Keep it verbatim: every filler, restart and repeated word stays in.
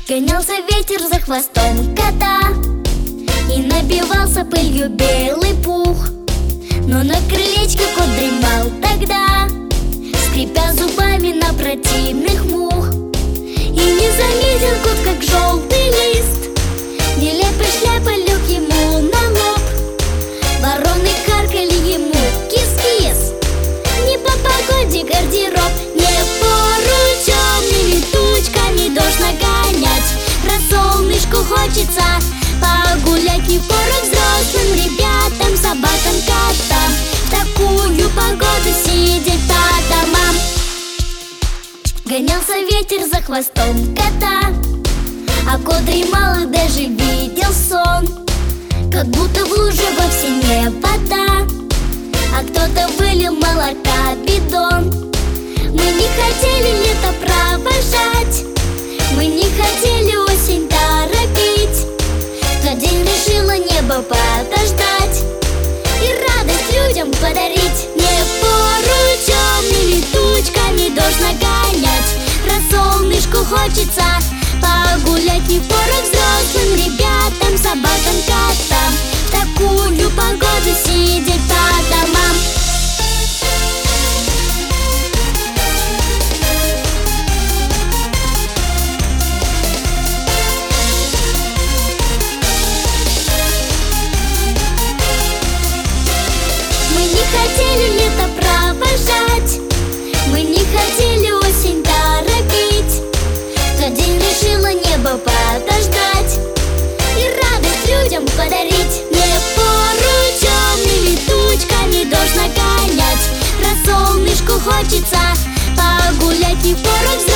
Гонялся ветер за хвостом кота и набивался пылью белый пух. Но на крылечке кот дремал тогда, скрипя зубами на противных мух. И не заметил кот, как желтый лист нелепой шляпой лег ему на лоб. Вороны каркали ему кис-кис: не по погоде гардероб, не пору темными тучками дождь нагонять. Про солнышку хочется погулять, не пору взрослым ребятам, собакам, котам в такую погоду сидеть по домам. Гонялся ветер за хвостом кота, а кот дремал и даже видел сон, как будто в луже вовсе не вода, а кто-то вылил молока бидон. Мы не хотели лето провожать, мы не хотели осень торопить. В тот день решило небо подождать и радость людям подарить. Не пору темными тучками дождь нагонять. Про солнышку хочется погулять, не пору взрослым ребятам, собакам, котам в такую погоду сидеть по домам. Мы не хотели лето провожать, мы не хотели осень торопить. В тот день решило небо подождать и радость людям подарить. Не пору темными тучками дождь нагонять. Про солнышку хочется погулять, не пору